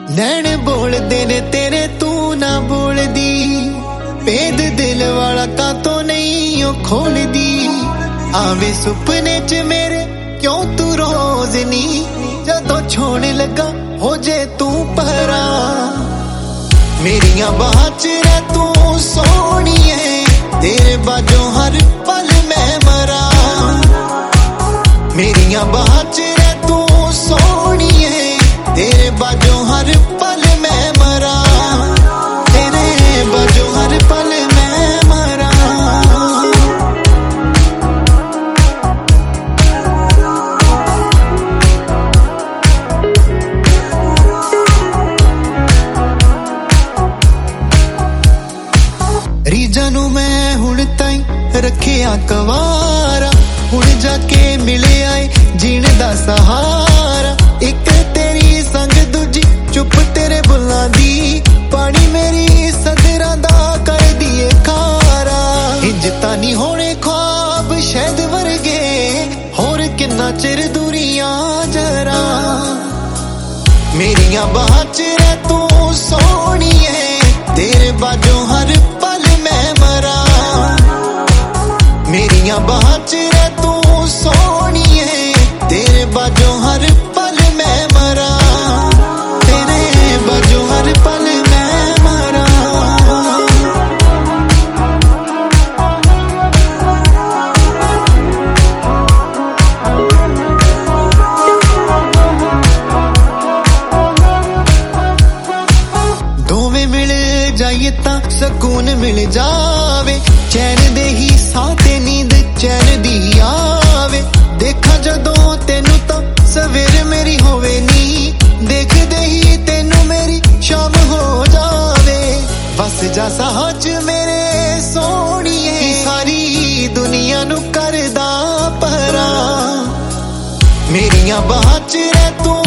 नैन बोलदे ने तेरे तू ना बोलदी, भेद दिल वाला का तो नहीं ओ खोलदी। आवे सुपने च मेरे क्यों तू रोज नी, जदों छोड़ लगा हो जे तू परा। मेरिया बाहां च रह तू सोहणीए, तेरे बाजों हर पल मैं मरा। मेरिया बाहां च रह तू सोहणीए, तेरे बाजों हर पल मैं मरा। तेरे बाजों हर पल मैं मरा। रीजा नू मैं हुण ताई रखिया कवारा, हुण जाके मिले आए जीण दा सहारा। एक तेरी संग दूजी चुप तेरे बुल्लां दी, पानी मेरी सदरां दा कर दिए खारा। इंज तां नी होणे ख्वाब शहद वर्गे, होर किन्ना चिर दूरियां जरा। मेरिया बाहां च रह तू सोहणीए, तेरे बाजों हर पल मैं मरा। मेरिया बाहां च रह तू सोहणीए, तेरे बाजों हर पल मैं मरा। तेरे बाजों हर पल मैं मरा। दोवें मिल जाइए तां सकून मिल जावे, चैन दे ही साथे नींद चैन दी आवे। देखा जदों तेनू तां सवेर मेरी होवे नी, देखदे ही तेनू मेरी शाम हो जावे। बस जा साह च मेरे सोहणीए, सारी दुनिया नू करदा परा। मेरिया बाहां च रह तू